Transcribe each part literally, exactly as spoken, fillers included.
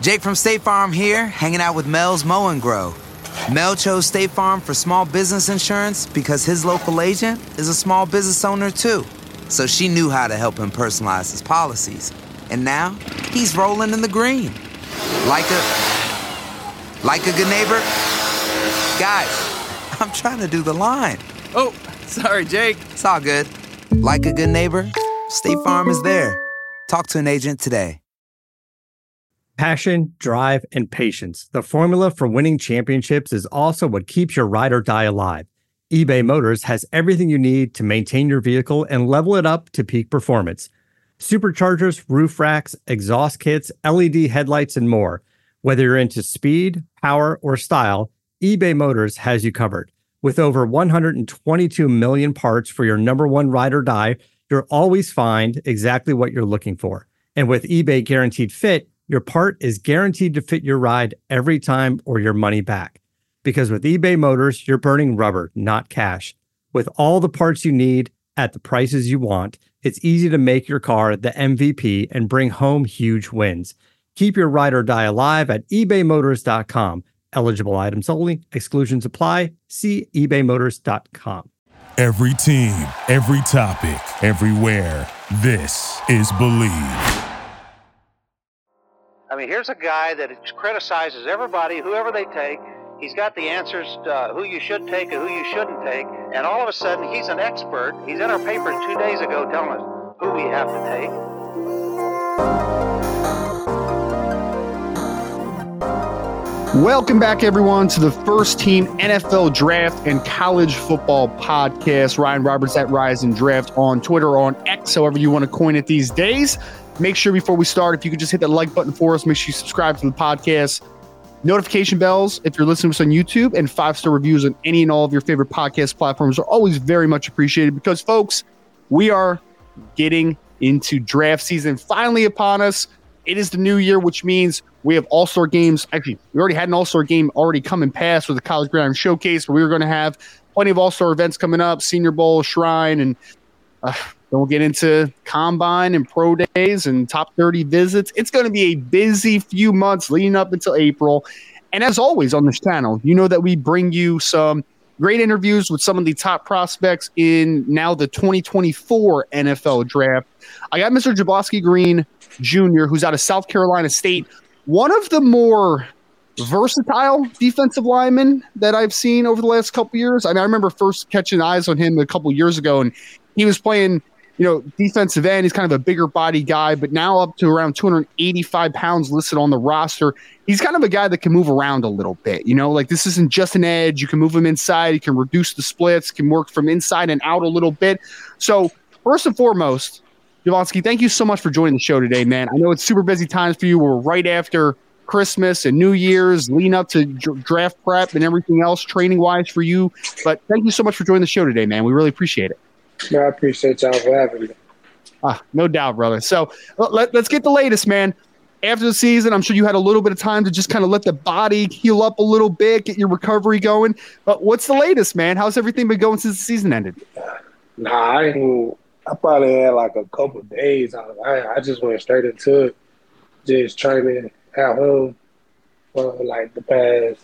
Jake from State Farm here, hanging out with Mel's Mow and Grow. Mel chose State Farm for small business insurance because his local agent is a small business owner too. So she knew how to help him personalize his policies. And now, he's rolling in the green. Like a... Like a good neighbor? Guys, I'm trying to do the line. Oh, sorry, Jake. It's all good. Like a good neighbor, State Farm is there. Talk to an agent today. Passion, drive, and patience. The formula for winning championships is also what keeps your ride or die alive. eBay Motors has everything you need to maintain your vehicle and level it up to peak performance. Superchargers, roof racks, exhaust kits, L E D headlights, and more. Whether you're into speed, power, or style, eBay Motors has you covered. With over one hundred twenty-two million parts for your number one ride or die, you'll always find exactly what you're looking for. And with eBay Guaranteed Fit, your part is guaranteed to fit your ride every time or your money back. Because with eBay Motors, you're burning rubber, not cash. With all the parts you need at the prices you want, it's easy to make your car the M V P and bring home huge wins. Keep your ride or die alive at ebay motors dot com. Eligible items only. Exclusions apply. See ebay motors dot com. Every team, every topic, everywhere. This is Believe. I mean, here's a guy that criticizes everybody, whoever they take. He's got the answers to uh, who you should take and who you shouldn't take. And all of a sudden, he's an expert. He's in our paper two days ago telling us who we have to take. Welcome back, everyone, to the First Team N F L Draft and College Football Podcast. Ryan Roberts at Rise and Draft on Twitter or on X, however you want to coin it these days. Make sure before we start, if you could just hit that like button for us, make sure you subscribe to the podcast. Notification bells if you're listening to us on YouTube, and five-star reviews on any and all of your favorite podcast platforms are always very much appreciated because, folks, we are getting into draft season finally upon us. It is the new year, which means we have all-star games. Actually, we already had an all-star game already come and pass with the College Gridiron Showcase, but we were going to have plenty of all-star events coming up, Senior Bowl, Shrine, and uh, then we'll get into Combine and Pro Days and Top thirty visits. It's going to be a busy few months leading up until April. And as always on this channel, you know that we bring you some great interviews with some of the top prospects in now the twenty twenty-four N F L Draft. I got Mister Jablonski Green Junior, who's out of South Carolina State, one of the more versatile defensive linemen that I've seen over the last couple years. I mean, I remember first catching eyes on him a couple years ago, and he was playing, you know, defensive end. He's kind of a bigger body guy, but now up to around two hundred eighty-five pounds listed on the roster. He's kind of a guy that can move around a little bit, you know, like this isn't just an edge. You can move him inside. You can reduce the splits, can work from inside and out a little bit. So first and foremost, Jablonski, thank you so much for joining the show today, man. I know it's super busy times for you. We're right after Christmas and New Year's, leading up to dr- draft prep and everything else training-wise for you. But thank you so much for joining the show today, man. We really appreciate it. No, I appreciate y'all for having me. Ah, no doubt, brother. So let, let's get the latest, man. After the season, I'm sure you had a little bit of time to just kind of let the body heal up a little bit, get your recovery going. But what's the latest, man? How's everything been going since the season ended? Nah, I ain't. I probably had like a couple of days. I, I I just went straight into it, just training at home for like the past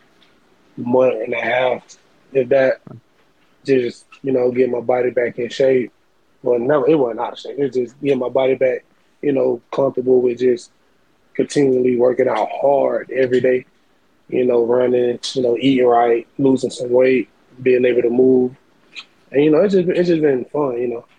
month and a half. If that, just you know, get my body back in shape. Well, no, it wasn't out of shape. It was just getting my body back, you know, comfortable with just continually working out hard every day. You know, running, you know, eating right, losing some weight, being able to move, and you know, it's just it's just been fun, you know.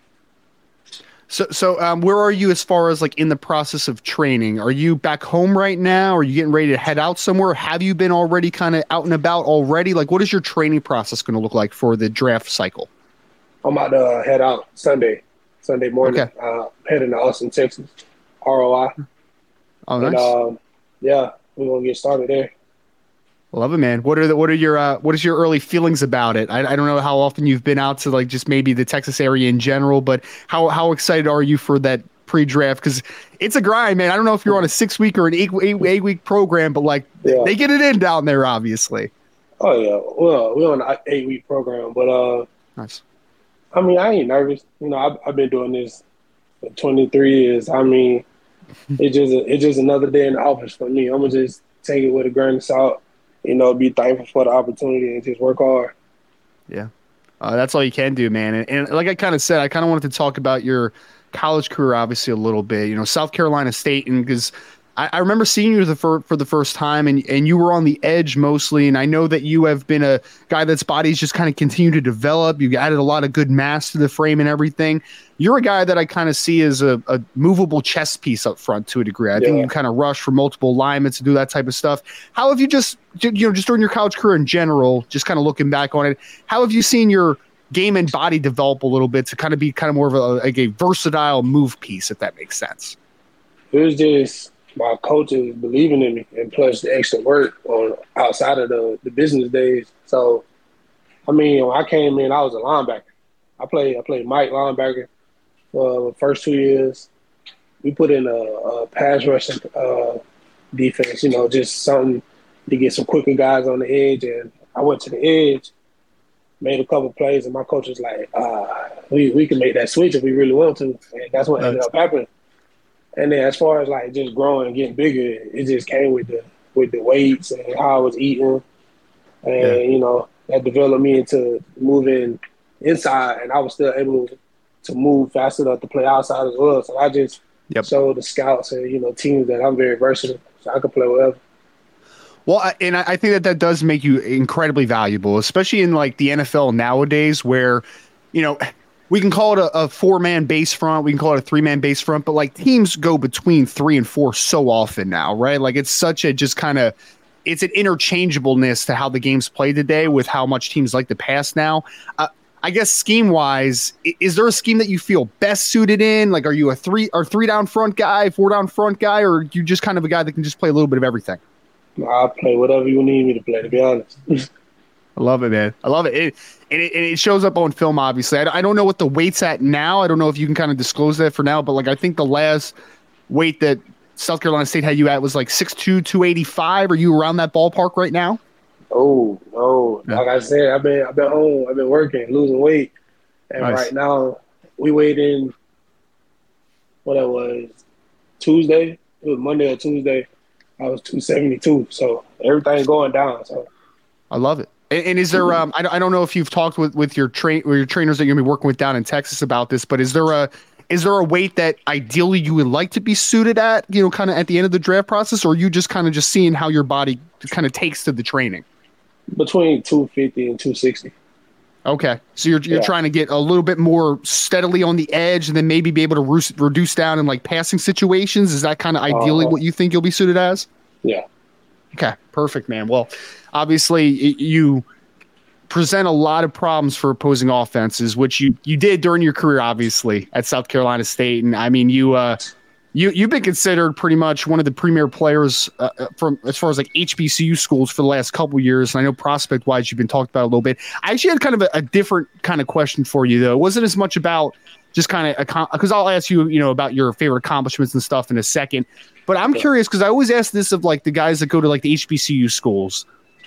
So, so um, where are you as far as like in the process of training? Are you back home right now? Are you getting ready to head out somewhere? Have you been already kind of out and about already? Like, what is your training process going to look like for the draft cycle? I'm about to uh, head out Sunday, Sunday morning. Okay. Uh, heading to Austin, Texas, R O I. Oh, nice. And, um, yeah, we're gonna get started there. Love it, man. What are the, what are your uh, what is your early feelings about it? I, I don't know how often you've been out to like just maybe the Texas area in general, but how how excited are you for that pre-draft? Because it's a grind, man. I don't know if you're on a six week or an eight eight, eight week program, but like yeah. they get it in down there, obviously. Oh yeah, well we're on an eight week program, but uh, nice. I mean, I ain't nervous. You know, I've, I've been doing this for twenty-three years. I mean, it's just a, it's just another day in the office for me. I'm gonna just take it with a grain of salt, you know, be thankful for the opportunity and just work hard. Yeah, uh, that's all you can do, man. And, and like I kind of said, I kind of wanted to talk about your college career, obviously a little bit. You know, South Carolina State, and because I, I remember seeing you the fir- for the first time, and and you were on the edge mostly. And I know that you have been a guy that's body's just kind of continued to develop. You added a lot of good mass to the frame and everything. You're a guy that I kind of see as a, a movable chess piece up front to a degree. I yeah. think you kind of rush for multiple alignments and do that type of stuff. How have you just, you know, just during your college career in general, just kind of looking back on it, how have you seen your game and body develop a little bit to kind of be kind of more of a, like a versatile move piece, if that makes sense? It was just my coaches believing in me, and plus the extra work on outside of the, the business days. So, I mean, when I came in, I was a linebacker. I played I played Mike linebacker for the first two years. We put in a, a pass rushing uh, defense, you know, just something to get some quicker guys on the edge. And I went to the edge, made a couple plays, and my coach was like, uh, we, we can make that switch if we really want to. And that's what ended up happening. And then as far as like just growing and getting bigger, it just came with the with the weights and how I was eating. And, yeah. you know, that developed me into moving inside, and I was still able to move fast enough to play outside as well. So I just yep. showed the scouts and, you know, teams that I'm very versatile, so I could play whatever. Well, I, and I think that that does make you incredibly valuable, especially in like the N F L nowadays where, you know, we can call it a, a four-man base front. We can call it a three-man base front. But, like, teams go between three and four so often now, right? Like, it's such a just kind of – it's an interchangeableness to how the game's played today with how much teams like to pass now. Uh, I guess scheme-wise, is there a scheme that you feel best suited in? Like, are you a three or three-down front guy, four-down front guy, or are you just kind of a guy that can just play a little bit of everything? I'll play whatever you need me to play, to be honest. I love it, man. I love it. it and, it and it shows up on film, obviously. I, I don't know what the weight's at now. I don't know if you can kind of disclose that for now, but like I think the last weight that South Carolina State had you at was like six two, two eighty-five. Are you around that ballpark right now? Oh, no. Yeah. Like I said, I've been I've been home. I've been working, losing weight. And nice. Right now, we weighed in, what that was, Tuesday. It was Monday or Tuesday. I was two seventy-two. So everything's going down. So I love it. And, and is there, um, I, I don't know if you've talked with, with your train or your trainers that you're going to be working with down in Texas about this, but is there a, is there a weight that ideally you would like to be suited at, you know, kind of at the end of the draft process, or are you just kind of just seeing how your body kind of takes to the training? Between two fifty and two sixty. Okay. So you're, you're yeah. trying to get a little bit more steadily on the edge and then maybe be able to re- reduce down in like passing situations. Is that kind of ideally uh-huh. what you think you'll be suited as? Yeah. Okay, perfect, man. Well, obviously you present a lot of problems for opposing offenses, which you, you did during your career, obviously, at South Carolina State. And I mean, you uh, you you've been considered pretty much one of the premier players uh, from as far as like H B C U schools for the last couple of years. And I know prospect wise, you've been talked about a little bit. I actually had kind of a, a different kind of question for you, though. It wasn't as much about just kind of because I'll ask you, you know, about your favorite accomplishments and stuff in a second. But I'm curious because I always ask this of like the guys that go to like the H B C U schools.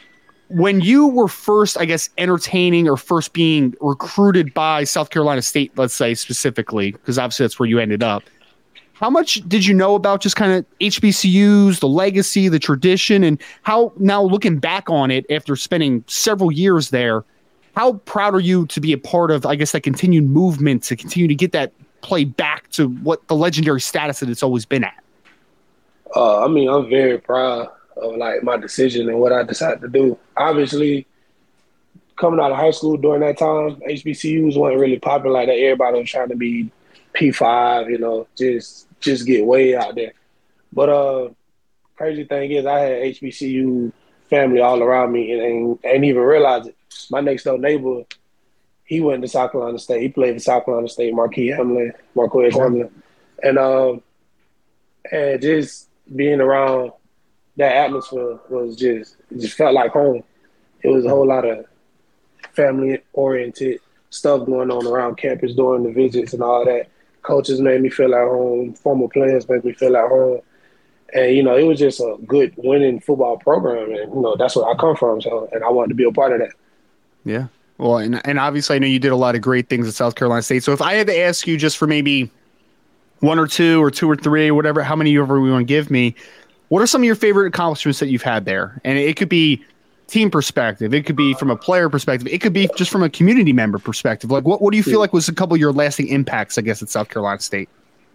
When you were first, I guess, entertaining or first being recruited by South Carolina State, let's say specifically, because obviously that's where you ended up. How much did you know about just kind of H B C Us, the legacy, the tradition, and how now looking back on it after spending several years there, how proud are you to be a part of, I guess, that continued movement to continue to get that play back to what the legendary status that it's always been at? Uh, I mean, I'm very proud of like my decision and what I decided to do. Obviously, coming out of high school during that time, H B C Us weren't really popular like that. Everybody was trying to be P five, you know, just just get way out there. But uh, crazy thing is, I had H B C U family all around me and ain't, ain't even realize it. My next door neighbor, he went to South Carolina State. He played for South Carolina State, Marquis Hamlin, Marquez Hamlin. And, um, and just being around that atmosphere was just, it just felt like home. It was a whole lot of family-oriented stuff going on around campus during the visits and all that. Coaches made me feel at home. Former players made me feel at home. And, you know, it was just a good winning football program. And, you know, that's where I come from. So, and I wanted to be a part of that. Yeah. Well, and, and obviously I know you did a lot of great things at South Carolina State. So if I had to ask you just for maybe one or two or two or three, whatever, how many ever you want to give me. What are some of your favorite accomplishments that you've had there? And it could be team perspective. It could be from a player perspective. It could be just from a community member perspective. Like, what, what do you feel like was a couple of your lasting impacts, I guess, at South Carolina State?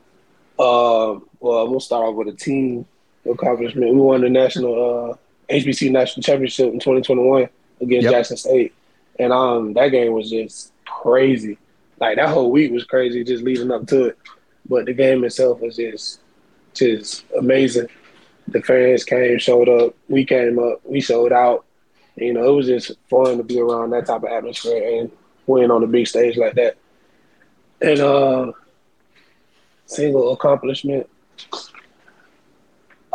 Uh, well, I'm going to start off with a team accomplishment. We won the national uh, H B C National Championship in twenty twenty-one against yep. Jackson State. And um, that game was just crazy. Like, that whole week was crazy just leading up to it. But the game itself was just, just amazing. The fans came, showed up. We came up. We showed out. You know, it was just fun to be around that type of atmosphere and win on a big stage like that. And uh, single accomplishment, uh,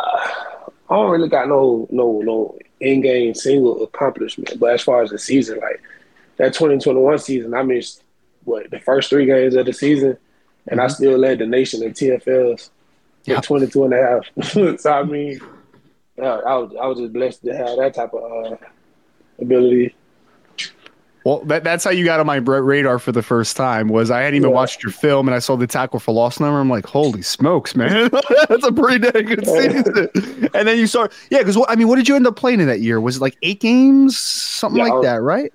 I don't really got no no no in-game single accomplishment. But as far as the season, like that twenty twenty-one season, I missed, what, the first three games of the season, and I still led the nation in T F Ls with yep. twenty-two and a half. So, I mean, yeah, I was I was just blessed to have that type of uh, ability. Well, that, that's how you got on my radar for the first time. Was I hadn't even yeah. watched your film, and I saw the tackle for loss number. I'm like, holy smokes, man, that's a pretty dang good season. And then you start, yeah, because I mean, what did you end up playing in that year? Was it like eight games, something yeah, like was, that, right?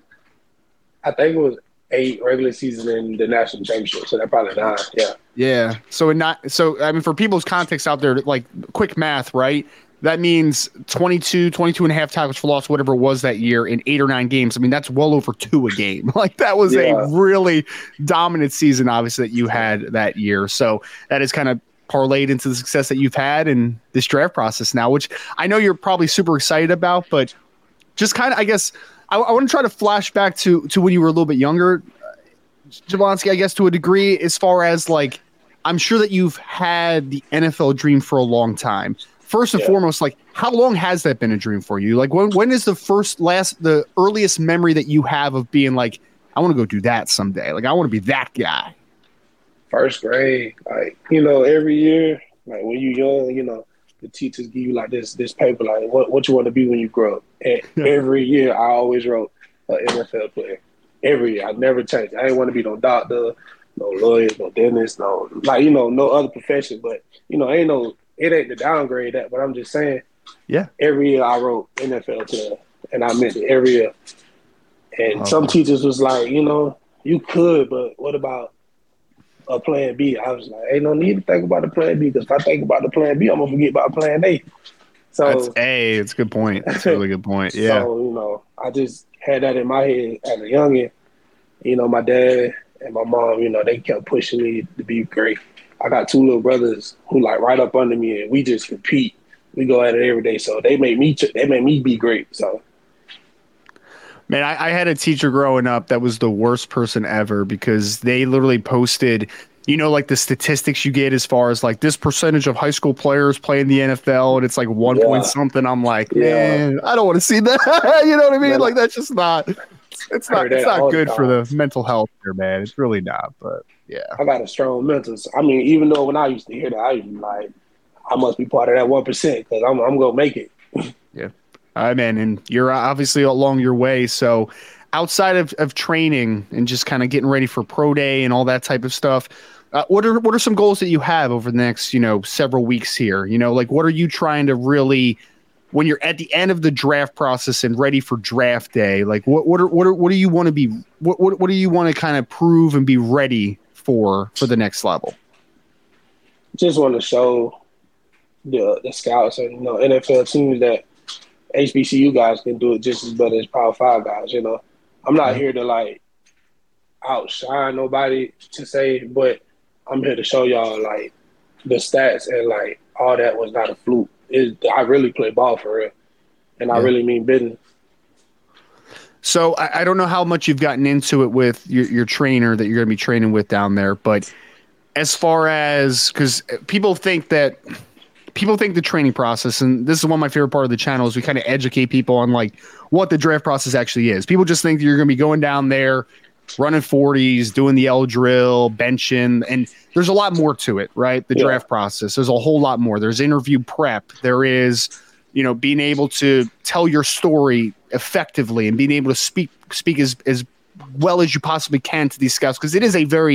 I think it was eight regular season in the national championship, so that probably nine. Yeah, yeah. So in not so I mean, for people's context out there, like quick math, right? That means twenty-two, twenty-two and a half tackles for loss, whatever it was that year in eight or nine games. I mean, that's well over two a game. Like that was yeah. a really dominant season, obviously, that you had that year. So that is kind of parlayed into the success that you've had in this draft process now, which I know you're probably super excited about, but just kind of, I guess, I, I want to try to flash back to, to when you were a little bit younger, Jablonski, I guess, to a degree, as far as like, I'm sure that you've had the N F L dream for a long time. First and yeah. foremost, like, how long has that been a dream for you? Like, when when is the first, last, the earliest memory that you have of being like, I want to go do that someday? Like, I want to be that guy. First grade, like, you know, every year, like, when you're young, you know, the teachers give you, like, this this paper, like, what, what you want to be when you grow up. And every year, I always wrote an N F L player. Every year. I never changed. I didn't want to be no doctor, no lawyer, no dentist, no, like, you know, no other profession. But, you know, ain't no, it ain't to downgrade that, but I'm just saying, yeah. Every year I wrote N F L player, and I meant it every year. And oh, some man. teachers was like, you know, you could, but what about a plan B? I was like, ain't no need to think about the plan B, because if I think about the plan B, I'm gonna forget about plan A. So that's a, it's a good point. That's a really good point. Yeah. So you know, I just had that in my head as a youngin. You know, my dad and my mom, you know, they kept pushing me to be great. I got two little brothers who like right up under me, and we just compete. We go at it every day. So they made me they made me be great. So, man, I, I had a teacher growing up that was the worst person ever, because they literally posted, you know, like the statistics you get as far as like this percentage of high school players play in the N F L, and it's like one yeah. point something. I'm like, man, yeah. I don't want to see that. You know what I mean? Yeah. Like that's just not. It's not. It's not good for the mental health here, man. It's really not. But yeah, I got a strong mental. I mean, even though when I used to hear that, I used to be like, I must be part of that one percent, because I'm I'm gonna make it. Yeah, all right, man. And you're obviously along your way. So outside of, of training and just kind of getting ready for pro day and all that type of stuff, uh, what are what are some goals that you have over the next, you know, several weeks here? You know, like what are you trying to really, when you're at the end of the draft process and ready for draft day, like what what are, what are, what do you want to be what, what what do you want to kind of prove and be ready for for the next level? Just want to show the the scouts and, you know, N F L teams that H B C U guys can do it just as better as Power Five guys. You know, I'm not here to like outshine nobody to say, but I'm here to show y'all like the stats, and like all that was not a fluke. It, I really play ball for real, and yeah. I really mean business. So I, I don't know how much you've gotten into it with your, your trainer that you're going to be training with down there, but as far as, because people think that people think the training process, and this is one of my favorite part of the channel, is we kind of educate people on like what the draft process actually is. People just think that you're going to be going down there, running forties, doing the L drill, benching, and there's a lot more to it, right? The yeah. draft process. There's a whole lot more. There's interview prep. There is, you know, being able to tell your story effectively and being able to speak speak as, as well as you possibly can to these scouts, because it is a very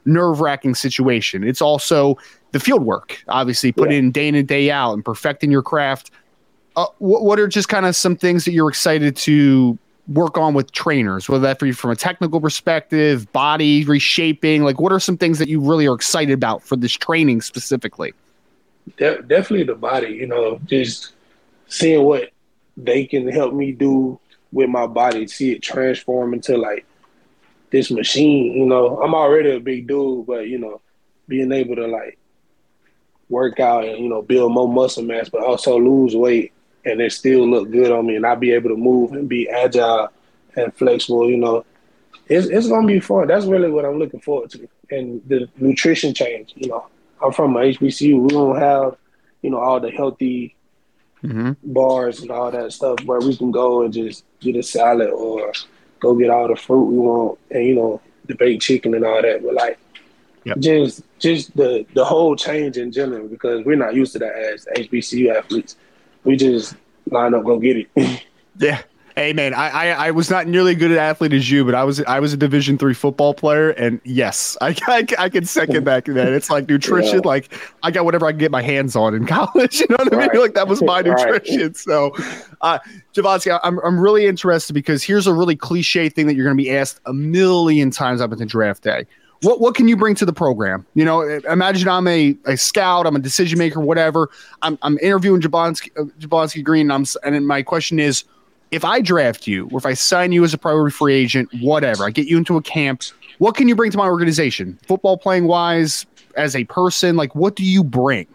nerve-wracking situation. It's also the field work, obviously, put yeah. in day in and day out and perfecting your craft. Uh, what, what are just kind of some things that you're excited to work on with trainers, whether that be from a technical perspective, body reshaping? Like, what are some things that you really are excited about for this training specifically? De- definitely the body, you know, just seeing what they can help me do with my body, see it transform into like this machine. You know, I'm already a big dude, but, you know, being able to like work out and, you know, build more muscle mass, but also lose weight and it still look good on me and I'll be able to move and be agile and flexible, you know, it's, it's going to be fun. That's really what I'm looking forward to. And the nutrition change, you know, I'm from H B C U. We don't have, you know, all the healthy mm-hmm. bars and all that stuff where we can go and just get a salad or go get all the fruit we want and, you know, the baked chicken and all that. But, like, yep. just just the, the whole change in general, because we're not used to that as H B C U athletes. We just line up, go get it. Yeah. Hey, man, I, I I was not nearly as good an athlete as you, but I was I was a Division three football player, and yes, I I, I can second that. That it's like nutrition. Yeah. Like I got whatever I can get my hands on in college. You know what I mean? Right. Like that was my nutrition. Right. So, uh, Javonski, I'm I'm really interested because here's a really cliche thing that you're going to be asked a million times up until draft day. What what can you bring to the program? You know, imagine I'm a, a scout, I'm a decision maker, whatever. I'm I'm interviewing Jablonski, uh, Jablonski Green, and, I'm, and my question is, if I draft you or if I sign you as a priority free agent, whatever, I get you into a camp, what can you bring to my organization? Football playing wise, as a person, like what do you bring?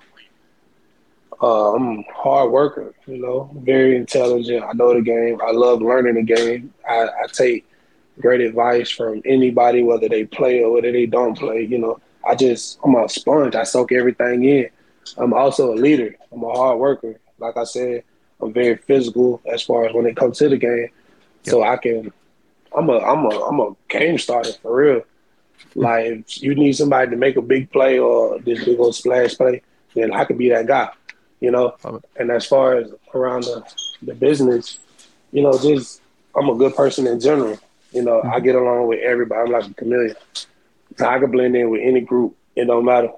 Uh, I'm a hard worker, you know, very intelligent. I know the game. I love learning the game. I, I take great advice from anybody, whether they play or whether they don't play. You know, I just, I'm a sponge. I soak everything in. I'm also a leader. I'm a hard worker. Like I said, I'm very physical as far as when it comes to the game. Yep. So I can, I'm a, I'm a, I'm a game starter for real. Like if you need somebody to make a big play or this big old splash play, then I could be that guy, you know? And as far as around the, the business, you know, just, I'm a good person in general. You know, mm-hmm. I get along with everybody. I'm like a chameleon. So I can blend in with any group. It don't matter.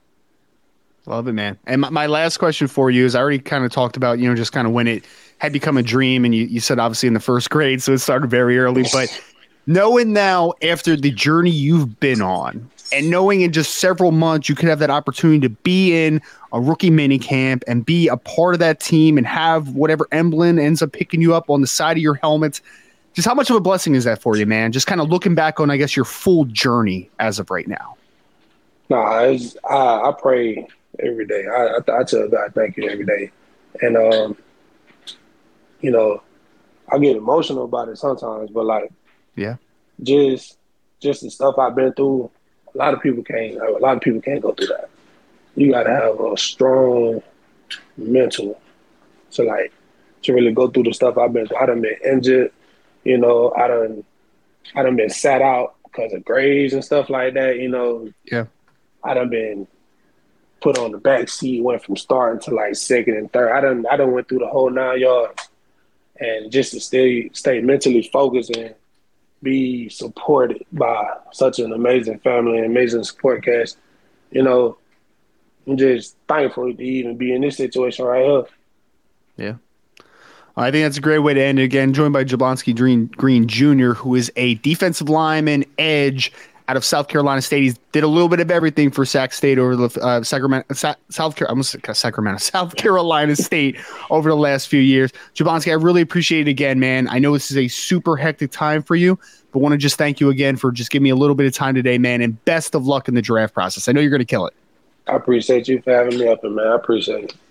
Love it, man. And my, my last question for you is I already kind of talked about, you know, just kind of when it had become a dream, and you, you said obviously in the first grade, so it started very early. But knowing now after the journey you've been on and knowing in just several months you could have that opportunity to be in a rookie mini camp and be a part of that team and have whatever emblem ends up picking you up on the side of your helmet, just how much of a blessing is that for you, man? Just kind of looking back on, I guess, your full journey as of right now. No, I, I, I pray every day. I, I, I tell God thank you every day. And, um, you know, I get emotional about it sometimes, but, like, yeah, just just the stuff I've been through, a lot of people can't, a lot of people can't go through that. You got to have a strong mental to, like, to really go through the stuff I've been through. I done been injured, you know, I done, I done been sat out because of grades and stuff like that, you know. Yeah. I done been put on the back seat, went from starting to like second and third. I done I done went through the whole nine yards. And just to stay stay mentally focused and be supported by such an amazing family and amazing support cast, you know, I'm just thankful to even be in this situation right here. Yeah. I think that's a great way to end it. Again, joined by Jablonski Green, Green Junior, who is a defensive lineman, edge, out of South Carolina State. He did a little bit of everything for Sac State over the uh, Sacramento, Sa- South Carolina, almost Sacramento, South Carolina State over the last few years. Jablonski, I really appreciate it again, man. I know this is a super hectic time for you, but want to just thank you again for just giving me a little bit of time today, man, and best of luck in the draft process. I know you're going to kill it. I appreciate you for having me up, man. I appreciate it.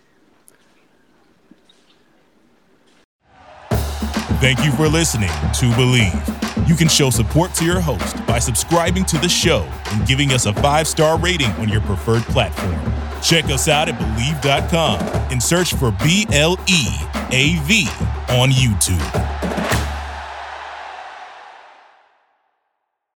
Thank you for listening to Believe. You can show support to your host by subscribing to the show and giving us a five-star rating on your preferred platform. Check us out at Believe dot com and search for B L E A V on YouTube.